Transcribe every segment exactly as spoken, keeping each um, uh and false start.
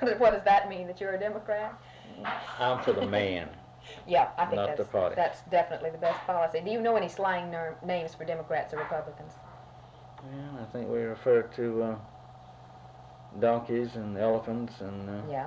What does that mean, that you're a Democrat? I'm for the man. Yeah, I think Not that's, the party. that's definitely the best policy. Do you know any slang ner- names for Democrats or Republicans? Well, I think we refer to uh, donkeys and elephants and uh, Yeah.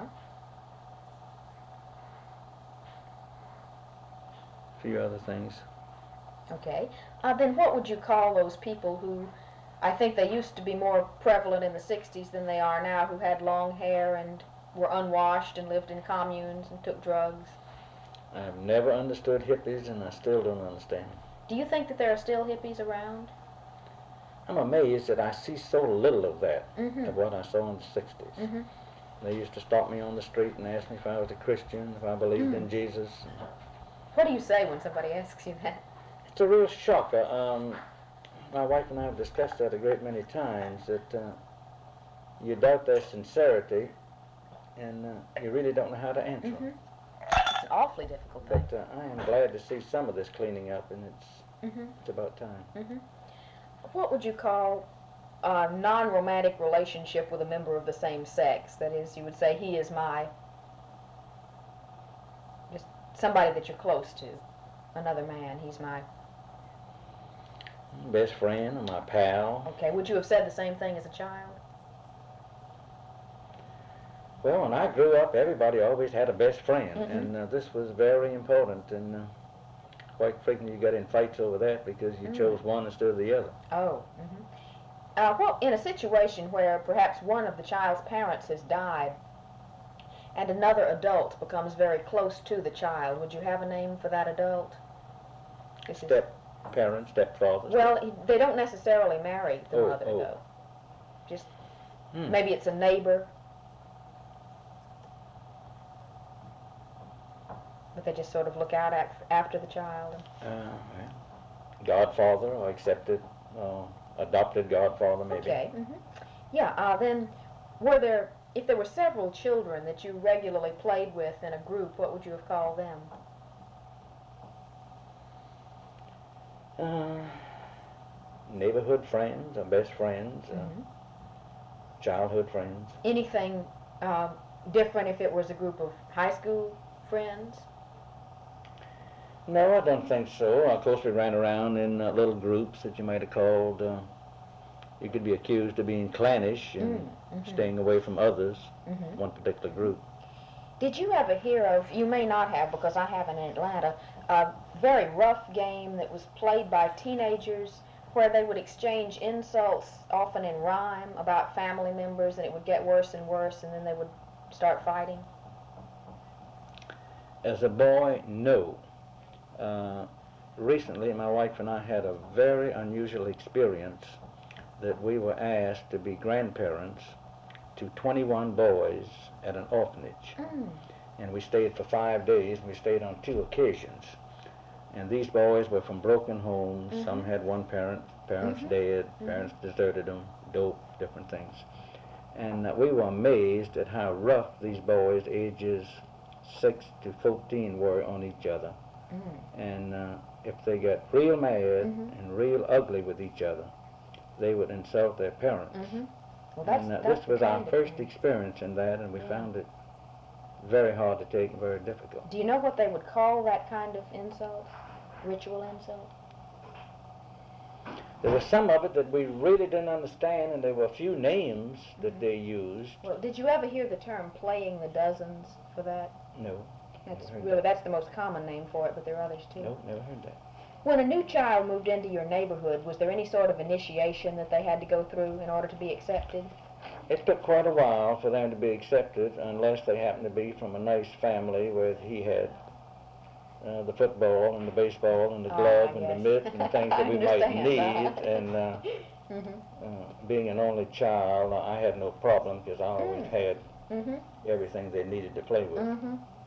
a few other things. Okay. Uh, then what would you call those people who, I think they used to be more prevalent in the sixties than they are now, who had long hair and were unwashed and lived in communes and took drugs? I've never understood hippies, and I still don't understand. Do you think that there are still hippies around? I'm amazed that I see so little of that, Mm-hmm. of what I saw in the sixties. Mm-hmm. They used to stop me on the street and ask me if I was a Christian, if I believed Mm. in Jesus. What do you say when somebody asks you that? It's a real shock. Uh, um, my wife and I have discussed that a great many times, that uh, you doubt their sincerity, and uh, you really don't know how to answer Mm-hmm. them. It's an awfully difficult thing. But uh, I am glad to see some of this cleaning up, and it's Mm-hmm. it's about time. Mm-hmm. What would you call a non-romantic relationship with a member of the same sex? That is, you would say, he is my, just somebody that you're close to, another man, he's my, Best friend, or my pal. okay. Would you have said the same thing as a child? Well, when I grew up, everybody always had a best friend, Mhm. and uh, this was very important, and uh, quite frequently you got in fights over that because you Mm. chose one instead of the other. Oh. Mm-hmm. Uh, well, in a situation where perhaps one of the child's parents has died and another adult becomes very close to the child, would you have a name for that adult? This is, Step parent, stepfather. well, he- they don't necessarily marry the Oh, mother, oh. though. Just Hmm. maybe it's a neighbor, but they just sort of look out af- after the child. Uh, well, godfather, or accepted, uh, adopted godfather, maybe. Okay. Mm-hmm. Yeah. Uh, then, were there, if there were several children that you regularly played with in a group, what would you have called them? Uh, neighborhood friends, or best friends, uh, Mm-hmm. childhood friends. Anything um, different if it was a group of high school friends? No, I don't think so. Of course, we ran around in uh, little groups that you might have called, uh, you could be accused of being clannish and Mm, mhm. staying away from others, Mm-hmm. one particular group. Did you ever hear of, you may not have because I haven't in Atlanta, a very rough game that was played by teenagers where they would exchange insults, often in rhyme, about family members, and it would get worse and worse, and then they would start fighting? As a boy, no. Uh, recently, my wife and I had a very unusual experience that we were asked to be grandparents to twenty-one boys at an orphanage. Mm. And we stayed for five days, and we stayed on two occasions. And these boys were from broken homes. Mhm. Some had one parent, parents Mhm. dead, Mhm. parents deserted them, dope, different things. And uh, we were amazed at how rough these boys, ages six to fourteen, were on each other. Mm. And uh, if they got real mad Mhm. and real ugly with each other, they would insult their parents. Mm-hmm. Well, that's, and uh, that's this the was our kind of first thing. experience in that, and we Yeah. found it very hard to take and very difficult. Do you know what they would call that kind of insult? Ritual insult? There was some of it that we really didn't understand, and there were a few names that Mhm. they used. Well, did you ever hear the term playing the dozens for that? No, That's heard really, that. that's the most common name for it, but there are others too. no, never heard that. When a new child moved into your neighborhood, was there any sort of initiation that they had to go through in order to be accepted? It took quite a while for them to be accepted, unless they happened to be from a nice family where he had uh, the football and the baseball and the Oh, glove I and the guess. mitt and things that I we might understand need. that. And uh, Mm-hmm. uh, being an only child, I had no problem because I always Mm. had Mm-hmm. everything they needed to play with. Mm-hmm.